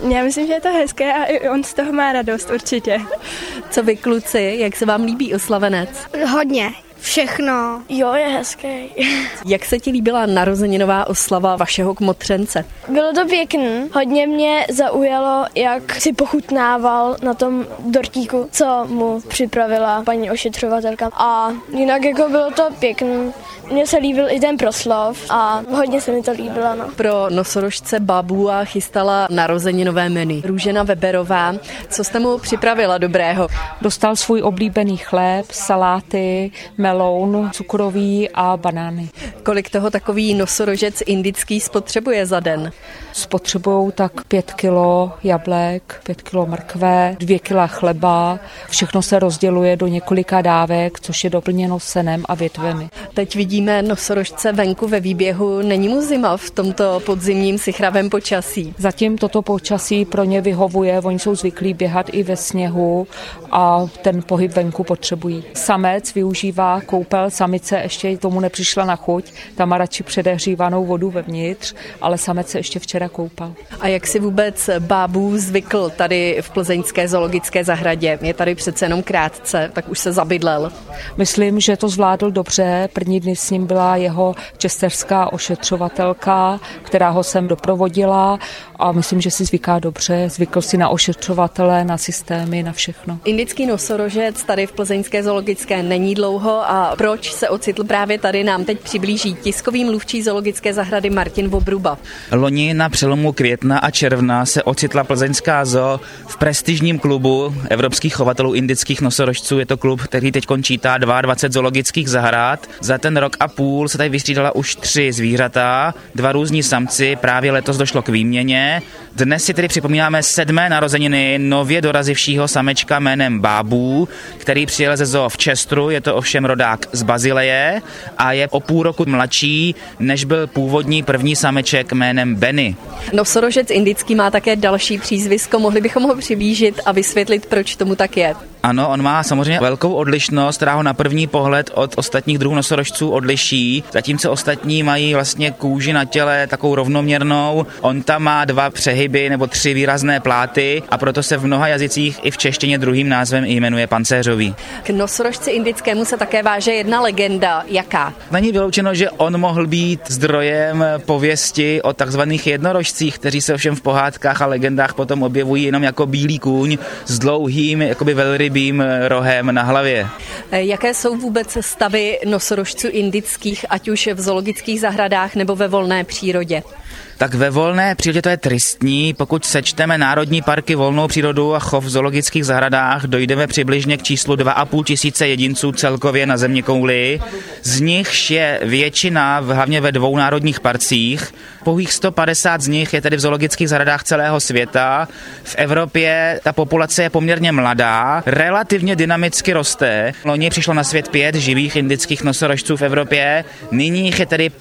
Já myslím, že je to hezké a i on z toho má radost určitě. Co vy kluci, jak se vám líbí oslavenec? Hodně. Všechno. Jo, je hezké. Jak se ti líbila narozeninová oslava vašeho kmotřence? Bylo to pěkný. Hodně mě zaujalo, jak si pochutnával na tom dortíku, co mu připravila paní ošetřovatelka. A jinak jako bylo to pěkný. Mně se líbil i ten proslov a hodně se mi to líbilo. No. Pro nosorožce Babua chystala narozeninové menu. Růžena Weberová, co jste mu připravila dobrého? Dostal svůj oblíbený chléb, saláty, meloun, cukroví a banány. Kolik toho takový nosorožec indický spotřebuje za den? Spotřebujou tak 5 kilo jablek, 5 kilo mrkve, 2 kila chleba. Všechno se rozděluje do několika dávek, což je doplněno senem a větvemi. Teď vidíme nosorožce venku ve výběhu. Není mu zima v tomto podzimním sichravém počasí? Zatím toto počasí pro ně vyhovuje, oni jsou zvyklí běhat i ve sněhu a ten pohyb venku potřebují. Samec využívá koupel, samice ještě tomu nepřišla na chuť, ta má radši předehřívanou vodu vevnitř, ale samec se ještě včera koupal. A jak si vůbec Bábů zvykl tady v plzeňské zoologické zahradě? Je tady přece jenom krátce, tak už se zabydlel. Myslím, že to zvládl dobře. První dny s ním byla jeho česteřská ošetřovatelka, která ho sem doprovodila a myslím, že si zvyká dobře. Zvykl si na ošetřovatele, na systémy, na všechno. Indický nosorožec tady v plzeňské zoologické není dlouho a proč se ocitl právě tady, nám teď přiblíží tiskový mluvčí zoologické zahrady Martin Vobruba. Loni na přelomu května a června se ocitla plzeňská zoo v prestižním klubu evropských chovatelů indických nosorožců. Je to klub, který teď čítá 22 zoologických zahrad. Za ten rok a půl se tady vystřídala už 3 zvířata, 2 různí samci, právě letos došlo k výměně. Dnes si tedy připomínáme 7. narozeniny nově dorazivšího samečka jménem Bábů, který přijel ze zoo v Chesteru, je to ovšem rodák z Bazileje a je o půl roku mladší, než byl původní první sameček jménem Benny. Nosorožec indický má také další přízvisko, mohli bychom ho přiblížit a vysvětlit, proč tomu tak je. Ano, on má samozřejmě velkou odlišnost, která ho na první pohled od ostatních druhů nosorožců odliší, zatímco ostatní mají vlastně kůži na těle takovou rovnoměrnou, on tam má 2 přehyby nebo 3 výrazné pláty a proto se v mnoha jazycích i v češtině druhým názvem jmenuje pancéřový. K nosorožci indickému se také váže jedna legenda. Jaká? Není vyloučeno, že on mohl být zdrojem pověsti o takzvaných jednorožcích, kteří se ovšem v pohádkách a legendách potom objevují jenom jako bílý kůň s dlouhým jakoby velrybým rohem na hlavě. Jaké jsou vůbec stavy nosorožců indických, ať už v zoologických zahradách nebo ve volné přírodě? Tak ve volné přírodě to je tristní. Pokud sečteme národní parky, volnou přírodu a chov v zoologických zahradách, dojdeme přibližně k číslu 2,5 tisíce jedinců celkově na zeměkouli. Z nich je většina hlavně ve 2 národních parcích. Pouhých 150 z nich je tedy v zoologických zahradách celého světa. V Evropě ta populace je poměrně mladá, relativně dynamicky roste. Loni přišlo na svět 5 živých indických nosorožců v Evropě, nyní jich je tedy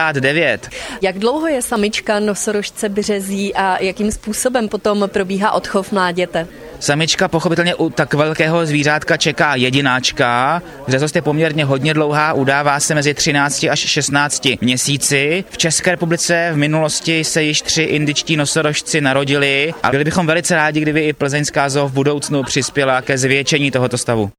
59. Jak dlouho je samička nosorožce březí a jakým způsobem potom probíhá odchov mláděte? Samička pochopitelně u tak velkého zvířátka čeká jedináčka. Březost je poměrně hodně dlouhá, udává se mezi 13 až 16 měsíci. V České republice v minulosti se již 3 indičtí nosorožci narodili a byli bychom velice rádi, kdyby i plzeňská zoo v budoucnu přispěla ke zvětšení tohoto stavu.